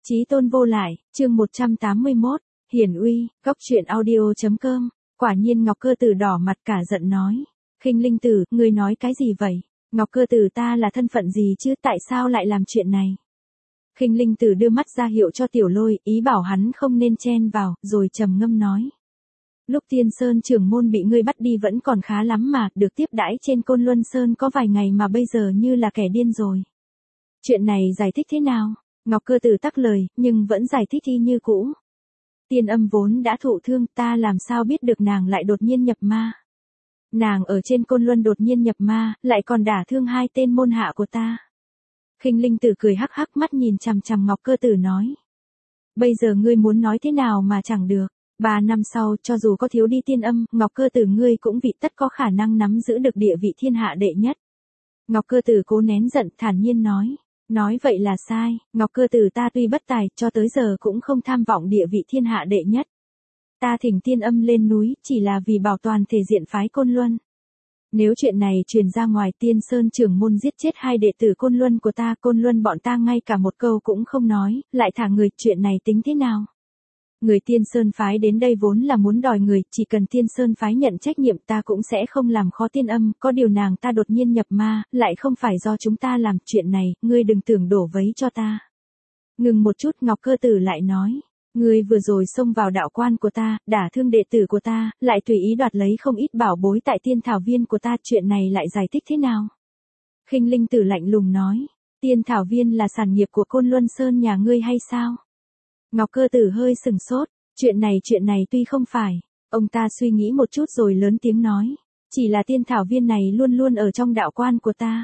Chí tôn vô lại, chương 181, Hiển uy, góc truyện audio.com, quả nhiên Ngọc Cơ Tử đỏ mặt cả giận nói. Khinh Linh Tử, ngươi nói cái gì vậy? Ngọc Cơ Tử ta là thân phận gì chứ, tại sao lại làm chuyện này? Khinh Linh Tử đưa mắt ra hiệu cho Tiểu Lôi, ý bảo hắn không nên chen vào, rồi trầm ngâm nói. Lúc Tiên Sơn trưởng môn bị ngươi bắt đi vẫn còn khá lắm mà, được tiếp đãi trên Côn Luân Sơn có vài ngày mà bây giờ như là kẻ điên rồi. Chuyện này giải thích thế nào? Ngọc Cơ Tử tắc lời, nhưng vẫn giải thích y như cũ. Tiên Âm vốn đã thụ thương, ta làm sao biết được nàng lại đột nhiên nhập ma. Nàng ở trên Côn Luân đột nhiên nhập ma, lại còn đả thương hai tên môn hạ của ta. Khinh Linh Tử cười hắc hắc, mắt nhìn chằm chằm Ngọc Cơ Tử nói. Bây giờ ngươi muốn nói thế nào mà chẳng được. 3 năm sau, cho dù có thiếu đi Tiên Âm, Ngọc Cơ Tử ngươi cũng vị tất có khả năng nắm giữ được địa vị thiên hạ đệ nhất. Ngọc Cơ Tử cố nén giận, thản nhiên nói. Nói vậy là sai, Ngọc Cơ Tử ta tuy bất tài, cho tới giờ cũng không tham vọng địa vị thiên hạ đệ nhất. Ta thỉnh Tiên Âm lên núi, chỉ là vì bảo toàn thể diện phái Côn Luân. Nếu chuyện này truyền ra ngoài, Tiên Sơn trưởng môn giết chết hai đệ tử Côn Luân của ta, Côn Luân bọn ta ngay cả một câu cũng không nói, lại thả người, chuyện này tính thế nào? Người Tiên Sơn phái đến đây vốn là muốn đòi người, chỉ cần Tiên Sơn phái nhận trách nhiệm ta cũng sẽ không làm khó Tiên Âm, có điều nàng ta đột nhiên nhập ma, lại không phải do chúng ta làm, chuyện này, ngươi đừng tưởng đổ vấy cho ta. Ngừng một chút, Ngọc Cơ Tử lại nói, ngươi vừa rồi xông vào đạo quan của ta, đả thương đệ tử của ta, lại tùy ý đoạt lấy không ít bảo bối tại Tiên Thảo Viên của ta, chuyện này lại giải thích thế nào? Khinh Linh Tử lạnh lùng nói, Tiên Thảo Viên là sản nghiệp của Côn Luân Sơn nhà ngươi hay sao? Ngọc Cơ Tử hơi sừng sốt, chuyện này tuy không phải, ông ta suy nghĩ một chút rồi lớn tiếng nói, chỉ là Tiên Thảo Viên này luôn luôn ở trong đạo quan của ta.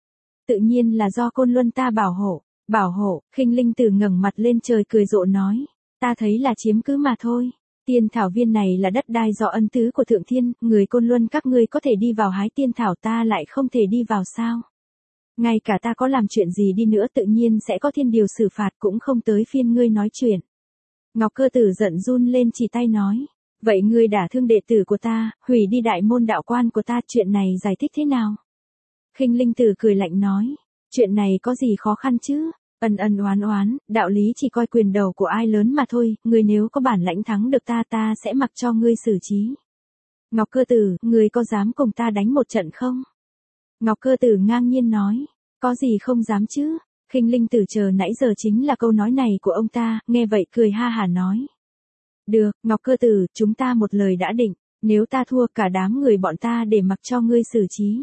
Tự nhiên là do Côn Luân ta bảo hộ, Khinh Linh Tử ngẩng mặt lên trời cười rộ nói, ta thấy là chiếm cứ mà thôi. Tiên Thảo Viên này là đất đai do ân tứ của Thượng Thiên, người Côn Luân các ngươi có thể đi vào hái tiên thảo, ta lại không thể đi vào sao? Ngay cả ta có làm chuyện gì đi nữa tự nhiên sẽ có thiên điều xử phạt, cũng không tới phiên ngươi nói chuyện. Ngọc Cơ Tử giận run lên chỉ tay nói, vậy ngươi đả thương đệ tử của ta, hủy đi đại môn đạo quan của ta, chuyện này giải thích thế nào? Khinh Linh Tử cười lạnh nói, chuyện này có gì khó khăn chứ? Ân ân oán oán, đạo lý chỉ coi quyền đầu của ai lớn mà thôi, ngươi nếu có bản lãnh thắng được ta sẽ mặc cho ngươi xử trí. Ngọc Cơ Tử, ngươi có dám cùng ta đánh một trận không? Ngọc Cơ Tử ngang nhiên nói, có gì không dám chứ? Khinh Linh Tử chờ nãy giờ chính là câu nói này của ông ta, nghe vậy cười ha hả nói. Được, Ngọc Cơ Tử, chúng ta một lời đã định, nếu ta thua cả đám người bọn ta để mặc cho ngươi xử trí.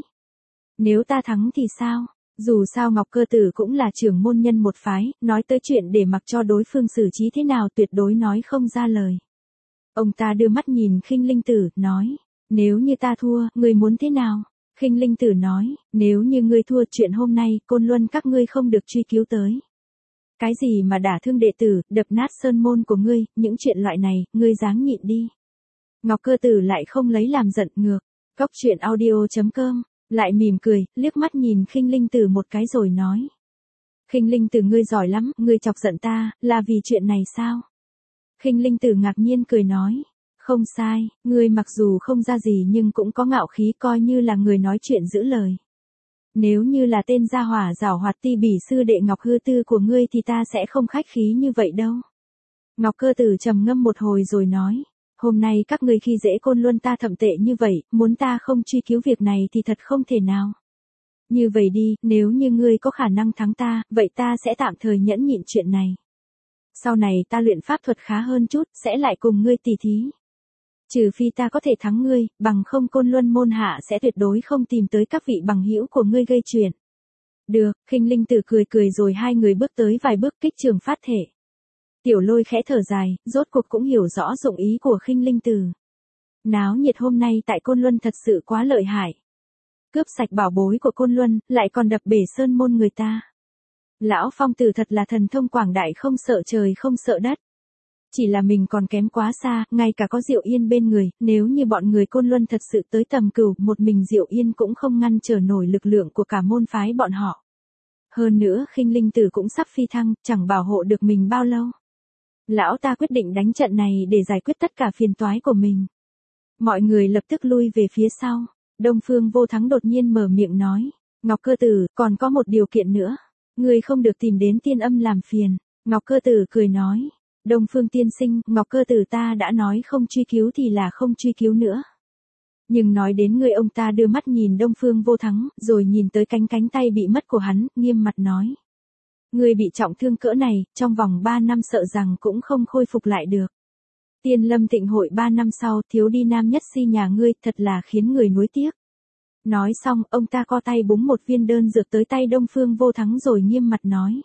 Nếu ta thắng thì sao? Dù sao Ngọc Cơ Tử cũng là trưởng môn nhân một phái, nói tới chuyện để mặc cho đối phương xử trí thế nào tuyệt đối nói không ra lời. Ông ta đưa mắt nhìn Khinh Linh Tử, nói, nếu như ta thua, ngươi muốn thế nào? Khinh Linh Tử nói, nếu như ngươi thua, chuyện hôm nay, Côn Luân các ngươi không được truy cứu tới. Cái gì mà đả thương đệ tử, đập nát sơn môn của ngươi, những chuyện loại này, ngươi dáng nhịn đi. Ngọc Cơ Tử lại không lấy làm giận ngược. Góc truyện audio.com, lại mỉm cười, liếc mắt nhìn Khinh Linh Tử một cái rồi nói. Khinh Linh Tử ngươi giỏi lắm, ngươi chọc giận ta, là vì chuyện này sao? Khinh Linh Tử ngạc nhiên cười nói. Không sai, ngươi mặc dù không ra gì nhưng cũng có ngạo khí, coi như là người nói chuyện giữ lời. Nếu như là tên gia hỏa giảo hoạt ti bỉ sư đệ Ngọc Hư Tư của ngươi thì ta sẽ không khách khí như vậy đâu. Ngọc Cơ Tử trầm ngâm một hồi rồi nói, hôm nay các ngươi khi dễ Côn Luân ta thậm tệ như vậy, muốn ta không truy cứu việc này thì thật không thể nào. Như vậy đi, nếu như ngươi có khả năng thắng ta, vậy ta sẽ tạm thời nhẫn nhịn chuyện này. Sau này ta luyện pháp thuật khá hơn chút, sẽ lại cùng ngươi tỉ thí. Trừ phi ta có thể thắng ngươi, bằng không Côn Luân môn hạ sẽ tuyệt đối không tìm tới các vị bằng hữu của ngươi gây chuyện. Được, Khinh Linh Tử cười cười rồi hai người bước tới vài bước, kích trường phát thể. Tiểu Lôi khẽ thở dài, rốt cuộc cũng hiểu rõ dụng ý của Khinh Linh Tử. Náo nhiệt hôm nay tại Côn Luân thật sự quá lợi hại. Cướp sạch bảo bối của Côn Luân, lại còn đập bể sơn môn người ta. Lão Phong Tử thật là thần thông quảng đại, không sợ trời không sợ đất. Chỉ là mình còn kém quá xa, ngay cả có Diệu Yên bên người, nếu như bọn người Côn Luân thật sự tới tầm cửu, một mình Diệu Yên cũng không ngăn trở nổi lực lượng của cả môn phái bọn họ. Hơn nữa, Khinh Linh Tử cũng sắp phi thăng, chẳng bảo hộ được mình bao lâu. Lão ta quyết định đánh trận này để giải quyết tất cả phiền toái của mình. Mọi người lập tức lui về phía sau. Đông Phương Vô Thắng đột nhiên mở miệng nói, Ngọc Cơ Tử, còn có một điều kiện nữa. Ngươi không được tìm đến Tiên Âm làm phiền. Ngọc Cơ Tử cười nói. Đông Phương tiên sinh, Ngọc Cơ Tử ta đã nói không truy cứu thì là không truy cứu nữa. Nhưng nói đến người, ông ta đưa mắt nhìn Đông Phương Vô Thắng, rồi nhìn tới cánh tay bị mất của hắn, nghiêm mặt nói. Người bị trọng thương cỡ này, trong vòng 3 năm sợ rằng cũng không khôi phục lại được. Tiên Lâm Tịnh hội 3 năm sau, thiếu đi nam nhất si nhà ngươi, thật là khiến người nuối tiếc. Nói xong, ông ta co tay búng một viên đơn dược tới tay Đông Phương Vô Thắng rồi nghiêm mặt nói.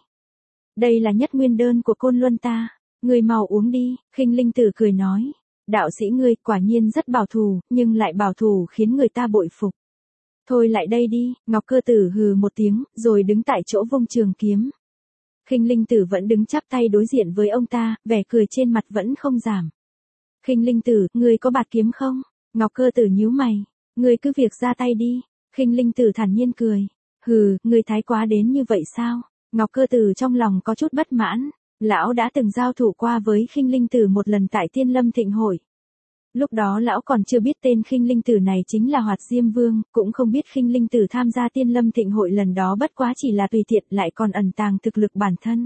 Đây là nhất nguyên đơn của Côn Luân ta, ngươi mau uống đi. Khinh Linh Tử cười nói. Đạo sĩ ngươi quả nhiên rất bảo thủ, nhưng lại bảo thủ khiến người ta bội phục. Thôi lại đây đi. Ngọc Cơ Tử hừ một tiếng, rồi đứng tại chỗ vung trường kiếm. Khinh Linh Tử vẫn đứng chắp tay đối diện với ông ta, vẻ cười trên mặt vẫn không giảm. Khinh Linh Tử, ngươi có bạt kiếm không? Ngọc Cơ Tử nhíu mày. Ngươi cứ việc ra tay đi. Khinh Linh Tử thản nhiên cười. Hừ, ngươi thái quá đến như vậy sao? Ngọc Cơ Tử trong lòng có chút bất mãn. Lão đã từng giao thủ qua với Khinh Linh Tử một lần tại Tiên Lâm Thịnh hội. Lúc đó lão còn chưa biết tên Khinh Linh Tử này chính là Hoạt Diêm Vương, cũng không biết Khinh Linh Tử tham gia Tiên Lâm Thịnh hội lần đó bất quá chỉ là tùy tiện, lại còn ẩn tàng thực lực bản thân.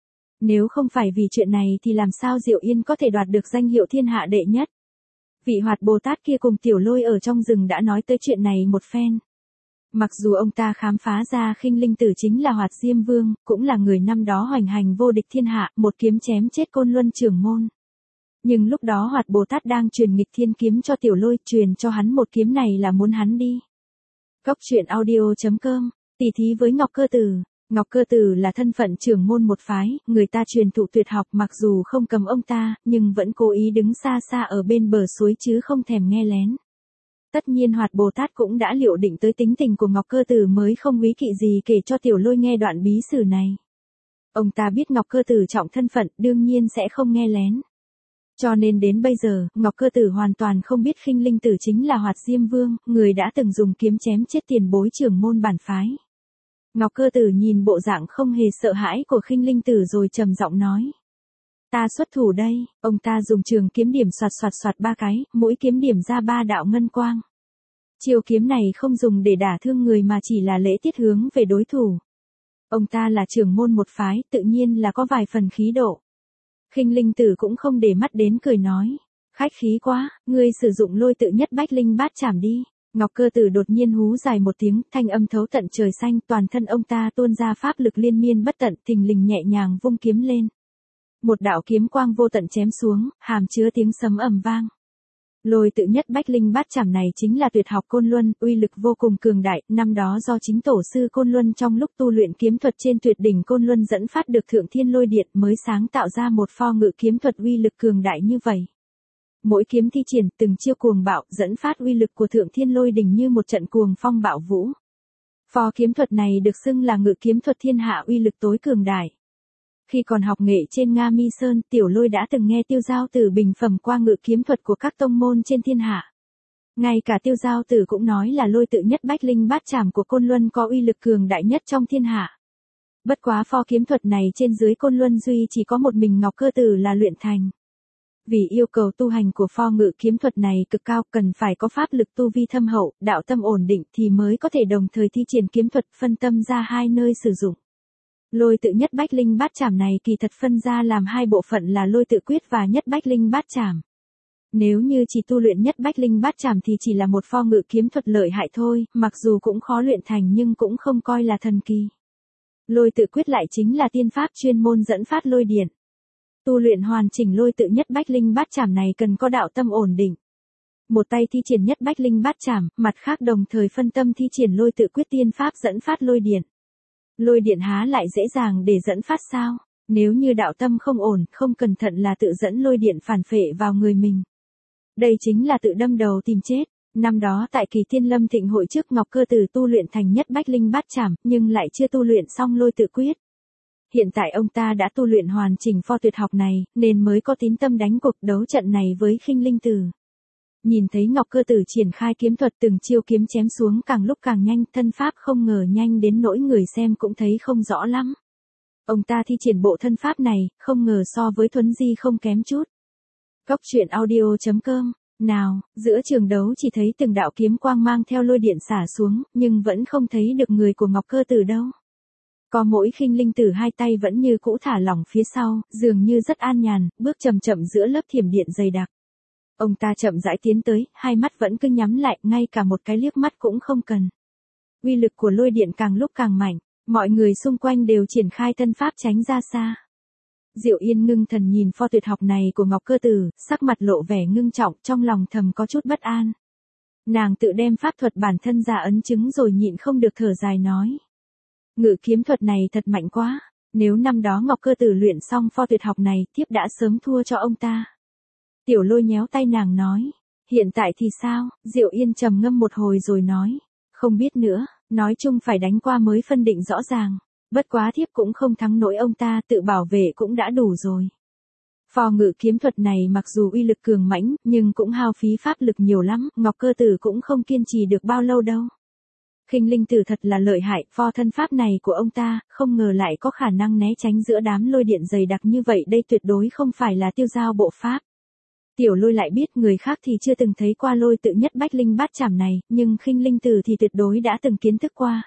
Nếu không phải vì chuyện này thì làm sao Diệu Yên có thể đoạt được danh hiệu thiên hạ đệ nhất. Vị Hoạt Bồ Tát kia cùng Tiểu Lôi ở trong rừng đã nói tới chuyện này một phen. Mặc dù ông ta khám phá ra Khinh Linh Tử chính là Hoạt Diêm Vương, cũng là người năm đó hoành hành vô địch thiên hạ, một kiếm chém chết Côn Luân trưởng môn. Nhưng lúc đó Hoạt Bồ Tát đang truyền nghịch thiên kiếm cho Tiểu Lôi, truyền cho hắn một kiếm này là muốn hắn đi. Góc truyện audio.com, tỉ thí với Ngọc Cơ Tử. Ngọc Cơ Tử là thân phận trưởng môn một phái, người ta truyền thụ tuyệt học, mặc dù không cầm ông ta, nhưng vẫn cố ý đứng xa xa ở bên bờ suối chứ không thèm nghe lén. Tất nhiên Hoạt Bồ Tát cũng đã liệu định tới tính tình của Ngọc Cơ Tử mới không quý kỵ gì kể cho Tiểu Lôi nghe đoạn bí sử này. Ông ta biết Ngọc Cơ Tử trọng thân phận, đương nhiên sẽ không nghe lén. Cho nên đến bây giờ, Ngọc Cơ Tử hoàn toàn không biết Khinh Linh Tử chính là Hoạt Diêm Vương, người đã từng dùng kiếm chém chết tiền bối trưởng môn bản phái. Ngọc Cơ Tử nhìn bộ dạng không hề sợ hãi của Khinh Linh Tử rồi trầm giọng nói. Ta xuất thủ đây. Ông ta dùng trường kiếm điểm xoạt 3 cái, mỗi kiếm điểm ra 3 đạo ngân quang. Chiêu kiếm này không dùng để đả thương người mà chỉ là lễ tiết hướng về đối thủ. Ông ta là trưởng môn một phái, tự nhiên là có vài phần khí độ. Khinh Linh Tử cũng không để mắt đến, cười nói. Khách khí quá, ngươi sử dụng Lôi Tự Nhất Bách Linh Bát Chảm đi. Ngọc Cơ Tử đột nhiên hú dài một tiếng, thanh âm thấu tận trời xanh, toàn thân ông ta tuôn ra pháp lực liên miên bất tận, thình lình nhẹ nhàng vung kiếm lên. Một đạo kiếm quang vô tận chém xuống, hàm chứa tiếng sấm ầm vang. Lôi Tự Nhất Bách Linh Bát Chảm này chính là tuyệt học Côn Luân, uy lực vô cùng cường đại, năm đó do chính tổ sư Côn Luân trong lúc tu luyện kiếm thuật trên tuyệt đỉnh Côn Luân dẫn phát được Thượng Thiên Lôi Điện mới sáng tạo ra một pho ngự kiếm thuật uy lực cường đại như vậy. Mỗi kiếm thi triển từng chiêu cuồng bạo, dẫn phát uy lực của Thượng Thiên Lôi Đỉnh như một trận cuồng phong bạo vũ. Pho kiếm thuật này được xưng là ngự kiếm thuật thiên hạ, uy lực tối cường đại. Khi còn học nghệ trên Nga Mi Sơn, Tiểu Lôi đã từng nghe Tiêu Giao Tử bình phẩm qua ngự kiếm thuật của các tông môn trên thiên hạ. Ngay cả Tiêu Giao Tử cũng nói là Lôi Tự Nhất Bách Linh Bát Chảm của Côn Luân có uy lực cường đại nhất trong thiên hạ. Bất quá pho kiếm thuật này trên dưới Côn Luân duy chỉ có một mình Ngọc Cơ Tử là luyện thành. Vì yêu cầu tu hành của pho ngự kiếm thuật này cực cao, cần phải có pháp lực tu vi thâm hậu, đạo tâm ổn định thì mới có thể đồng thời thi triển kiếm thuật, phân tâm ra hai nơi sử dụng. Lôi Tự Nhất Bách Linh Bát Chảm này kỳ thật phân ra làm hai bộ phận là Lôi Tự Quyết và Nhất Bách Linh Bát Chảm. Nếu như chỉ tu luyện Nhất Bách Linh Bát Chảm thì chỉ là một pho ngự kiếm thuật lợi hại thôi, mặc dù cũng khó luyện thành nhưng cũng không coi là thần kỳ. Lôi Tự Quyết lại chính là tiên pháp chuyên môn dẫn phát lôi điện. Tu luyện hoàn chỉnh Lôi Tự Nhất Bách Linh Bát Chảm này cần có đạo tâm ổn định. Một tay thi triển Nhất Bách Linh Bát Chảm, mặt khác đồng thời phân tâm thi triển Lôi Tự Quyết tiên pháp dẫn phát lôi điện. Lôi điện há lại dễ dàng để dẫn phát sao? Nếu như đạo tâm không ổn, không cẩn thận là tự dẫn lôi điện phản phệ vào người mình. Đây chính là tự đâm đầu tìm chết. Năm đó tại kỳ Tiên Lâm Thịnh hội trước, Ngọc Cơ Tử tu luyện thành Nhất Bách Linh Bát Chảm, nhưng lại chưa tu luyện xong Lôi Tự Quyết. Hiện tại ông ta đã tu luyện hoàn chỉnh pho tuyệt học này, nên mới có tín tâm đánh cuộc đấu trận này với Khinh Linh Tử. Nhìn thấy Ngọc Cơ Tử triển khai kiếm thuật, từng chiêu kiếm chém xuống càng lúc càng nhanh, thân pháp không ngờ nhanh đến nỗi người xem cũng thấy không rõ lắm. Ông ta thi triển bộ thân pháp này, không ngờ so với Thuấn Di không kém chút. Góc truyện audio.com. Nào, giữa trường đấu chỉ thấy từng đạo kiếm quang mang theo lôi điện xả xuống, nhưng vẫn không thấy được người của Ngọc Cơ Tử đâu. Có mỗi Khinh Linh Tử hai tay vẫn như cũ thả lỏng phía sau, dường như rất an nhàn, bước chậm chậm giữa lớp thiểm điện dày đặc. Ông ta chậm rãi tiến tới, hai mắt vẫn cứ nhắm lại, ngay cả một cái liếc mắt cũng không cần. Uy lực của lôi điện càng lúc càng mạnh, mọi người xung quanh đều triển khai thân pháp tránh ra xa. Diệu Yên ngưng thần nhìn pho tuyệt học này của Ngọc Cơ Tử, sắc mặt lộ vẻ ngưng trọng, trong lòng thầm có chút bất an. Nàng tự đem pháp thuật bản thân ra ấn chứng rồi nhịn không được thở dài nói. Ngự kiếm thuật này thật mạnh quá, nếu năm đó Ngọc Cơ Tử luyện xong pho tuyệt học này, thiếp đã sớm thua cho ông ta. Tiểu Lôi nhéo tay nàng nói, hiện tại thì sao? Diệu Yên trầm ngâm một hồi rồi nói, không biết nữa, nói chung phải đánh qua mới phân định rõ ràng. Bất quá thiếp cũng không thắng nổi ông ta, tự bảo vệ cũng đã đủ rồi. Phò ngự kiếm thuật này mặc dù uy lực cường mãnh, nhưng cũng hao phí pháp lực nhiều lắm, Ngọc Cơ Tử cũng không kiên trì được bao lâu đâu. Khinh Linh Tử thật là lợi hại, pho thân pháp này của ông ta, không ngờ lại có khả năng né tránh giữa đám lôi điện dày đặc như vậy, đây tuyệt đối không phải là tiêu dao bộ pháp. Tiểu Lôi lại biết người khác thì chưa từng thấy qua lôi tự nhất bách linh bát chảm này, nhưng Khinh Linh Tử thì tuyệt đối đã từng kiến thức qua.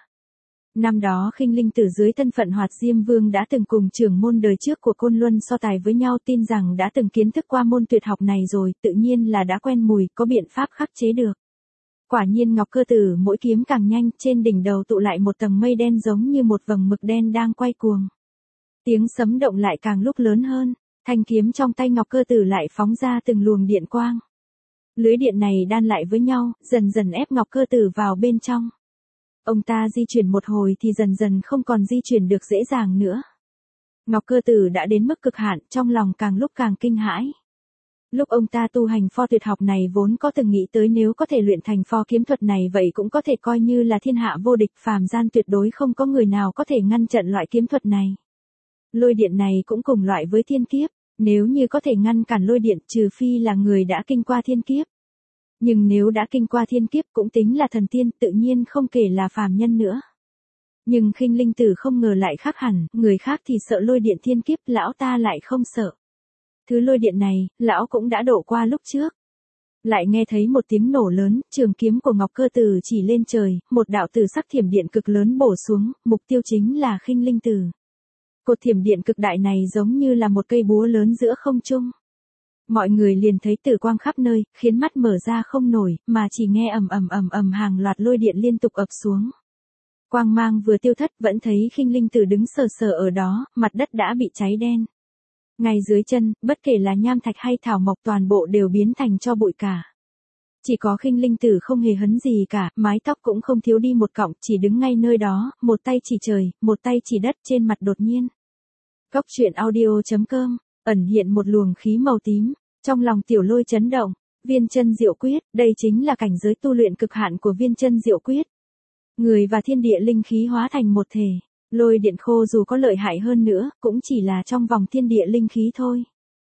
Năm đó Khinh Linh Tử dưới thân phận Hoạt Diêm Vương đã từng cùng trưởng môn đời trước của Côn Luân so tài với nhau, tin rằng đã từng kiến thức qua môn tuyệt học này rồi, tự nhiên là đã quen mùi, có biện pháp khắc chế được. Quả nhiên Ngọc Cơ Tử mỗi kiếm càng nhanh, trên đỉnh đầu tụ lại một tầng mây đen giống như một vầng mực đen đang quay cuồng. Tiếng sấm động lại càng lúc lớn hơn, thanh kiếm trong tay Ngọc Cơ Tử lại phóng ra từng luồng điện quang. Lưới điện này đan lại với nhau, dần dần ép Ngọc Cơ Tử vào bên trong. Ông ta di chuyển một hồi thì dần dần không còn di chuyển được dễ dàng nữa. Ngọc Cơ Tử đã đến mức cực hạn, trong lòng càng lúc càng kinh hãi. Lúc ông ta tu hành pho tuyệt học này vốn có từng nghĩ tới nếu có thể luyện thành pho kiếm thuật này vậy cũng có thể coi như là thiên hạ vô địch, phàm gian tuyệt đối không có người nào có thể ngăn chặn loại kiếm thuật này. Lôi điện này cũng cùng loại với thiên kiếp, nếu như có thể ngăn cản lôi điện trừ phi là người đã kinh qua thiên kiếp. Nhưng nếu đã kinh qua thiên kiếp cũng tính là thần tiên, tự nhiên không kể là phàm nhân nữa. Nhưng Khinh Linh Tử không ngờ lại khác hẳn, người khác thì sợ lôi điện thiên kiếp, lão ta lại không sợ. Thứ lôi điện này, lão cũng đã độ qua lúc trước. Lại nghe thấy một tiếng nổ lớn, trường kiếm của Ngọc Cơ Tử chỉ lên trời, một đạo tử sắc thiểm điện cực lớn bổ xuống, mục tiêu chính là Khinh Linh Tử. Cột thiểm điện cực đại này giống như là một cây búa lớn giữa không trung. Mọi người liền thấy tử quang khắp nơi, khiến mắt mở ra không nổi, mà chỉ nghe ầm hàng loạt lôi điện liên tục ập xuống. Quang mang vừa tiêu thất vẫn thấy Khinh Linh Tử đứng sờ sờ ở đó, mặt đất đã bị cháy đen. Ngay dưới chân, bất kể là nham thạch hay thảo mộc toàn bộ đều biến thành tro bụi cả. Chỉ có Khinh Linh Tử không hề hấn gì cả, mái tóc cũng không thiếu đi một cọng, chỉ đứng ngay nơi đó, một tay chỉ trời, một tay chỉ đất trên mặt đột nhiên. Góc truyện audio.com, ẩn hiện một luồng khí màu tím, trong lòng Tiểu Lôi chấn động, Viên Chân Diệu Quyết, đây chính là cảnh giới tu luyện cực hạn của Viên Chân Diệu Quyết. Người và thiên địa linh khí hóa thành một thể, lôi điện khô dù có lợi hại hơn nữa, cũng chỉ là trong vòng thiên địa linh khí thôi.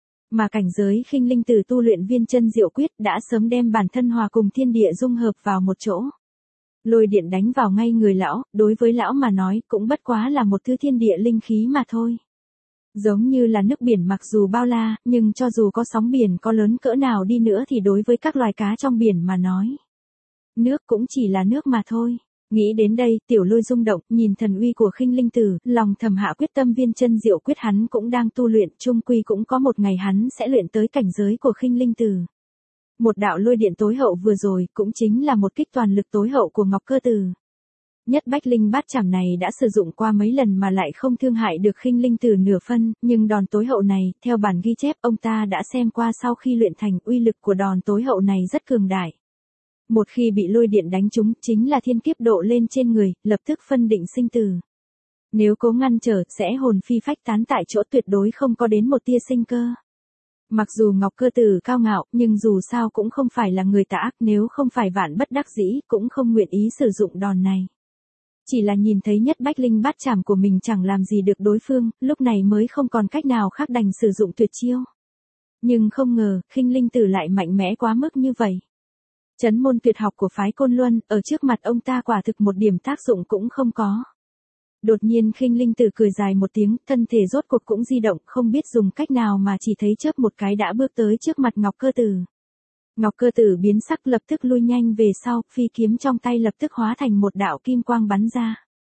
Mà cảnh giới Khinh Linh Tử tu luyện Viên Chân Diệu Quyết đã sớm đem bản thân hòa cùng thiên địa dung hợp vào một chỗ. Lôi điện đánh vào ngay người lão, đối với lão mà nói cũng bất quá là một thứ thiên địa linh khí mà thôi. Giống như là nước biển mặc dù bao la, nhưng cho dù có sóng biển có lớn cỡ nào đi nữa thì đối với các loài cá trong biển mà nói, nước cũng chỉ là nước mà thôi. Nghĩ đến đây, Tiểu Lôi rung động, nhìn thần uy của Khinh Linh Tử, lòng thầm hạ quyết tâm Viên Chân Diệu Quyết hắn cũng đang tu luyện, chung quy cũng có một ngày hắn sẽ luyện tới cảnh giới của Khinh Linh Tử. Một đạo lôi điện tối hậu vừa rồi, cũng chính là một kích toàn lực tối hậu của Ngọc Cơ Tử. Nhất bách linh bát chảm này đã sử dụng qua mấy lần mà lại không thương hại được Khinh Linh Tử nửa phân, nhưng đòn tối hậu này, theo bản ghi chép ông ta đã xem qua sau khi luyện thành, uy lực của đòn tối hậu này rất cường đại. Một khi bị lôi điện đánh trúng, chính là thiên kiếp độ lên trên người, lập tức phân định sinh tử. Nếu cố ngăn trở, sẽ hồn phi phách tán tại chỗ, tuyệt đối không có đến một tia sinh cơ. Mặc dù Ngọc Cơ Tử cao ngạo, nhưng dù sao cũng không phải là người tà ác, nếu không phải vạn bất đắc dĩ, cũng không nguyện ý sử dụng đòn này. Chỉ là nhìn thấy nhất bách linh bát chảm của mình chẳng làm gì được đối phương, lúc này mới không còn cách nào khác đành sử dụng tuyệt chiêu. Nhưng không ngờ, Khinh Linh Tử lại mạnh mẽ quá mức như vậy. Chấn môn tuyệt học của phái Côn Luân, ở trước mặt ông ta quả thực một điểm tác dụng cũng không có. Đột nhiên Khinh Linh Tử cười dài một tiếng, thân thể rốt cuộc cũng di động, không biết dùng cách nào mà chỉ thấy chớp một cái đã bước tới trước mặt Ngọc Cơ Tử. Ngọc Cơ Tử biến sắc lập tức lui nhanh về sau, phi kiếm trong tay lập tức hóa thành một đạo kim quang bắn ra.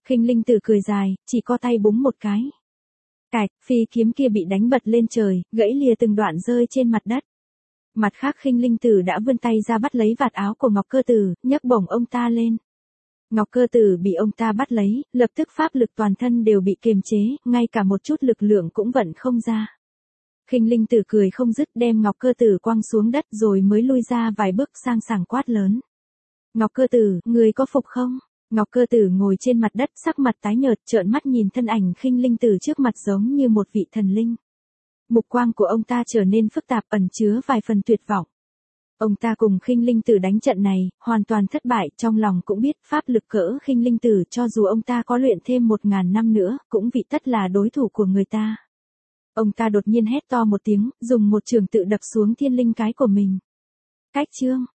Khinh Linh Tử cười dài, chỉ co tay búng một cái. Cạch, phi kiếm kia bị đánh bật lên trời, gãy lìa từng đoạn rơi trên mặt đất. Mặt khác Khinh Linh Tử đã vươn tay ra bắt lấy vạt áo của Ngọc Cơ Tử, nhấc bổng ông ta lên. Ngọc Cơ Tử bị ông ta bắt lấy, lập tức pháp lực toàn thân đều bị kiềm chế, ngay cả một chút lực lượng cũng vận không ra. Khinh Linh Tử cười không dứt đem Ngọc Cơ Tử quăng xuống đất rồi mới lui ra vài bước sang sảng quát lớn. Ngọc Cơ Tử, người có phục không? Ngọc Cơ Tử ngồi trên mặt đất sắc mặt tái nhợt trợn mắt nhìn thân ảnh Khinh Linh Tử trước mặt giống như một vị thần linh. Mục quang của ông ta trở nên phức tạp ẩn chứa vài phần tuyệt vọng. Ông ta cùng Khinh Linh Tử đánh trận này, hoàn toàn thất bại, trong lòng cũng biết pháp lực cỡ Khinh Linh Tử cho dù ông ta có luyện thêm 1000 năm nữa, cũng vị tất là đối thủ của người ta. Ông ta đột nhiên hét to một tiếng, dùng một trường tự đập xuống thiên linh cái của mình. Cách chương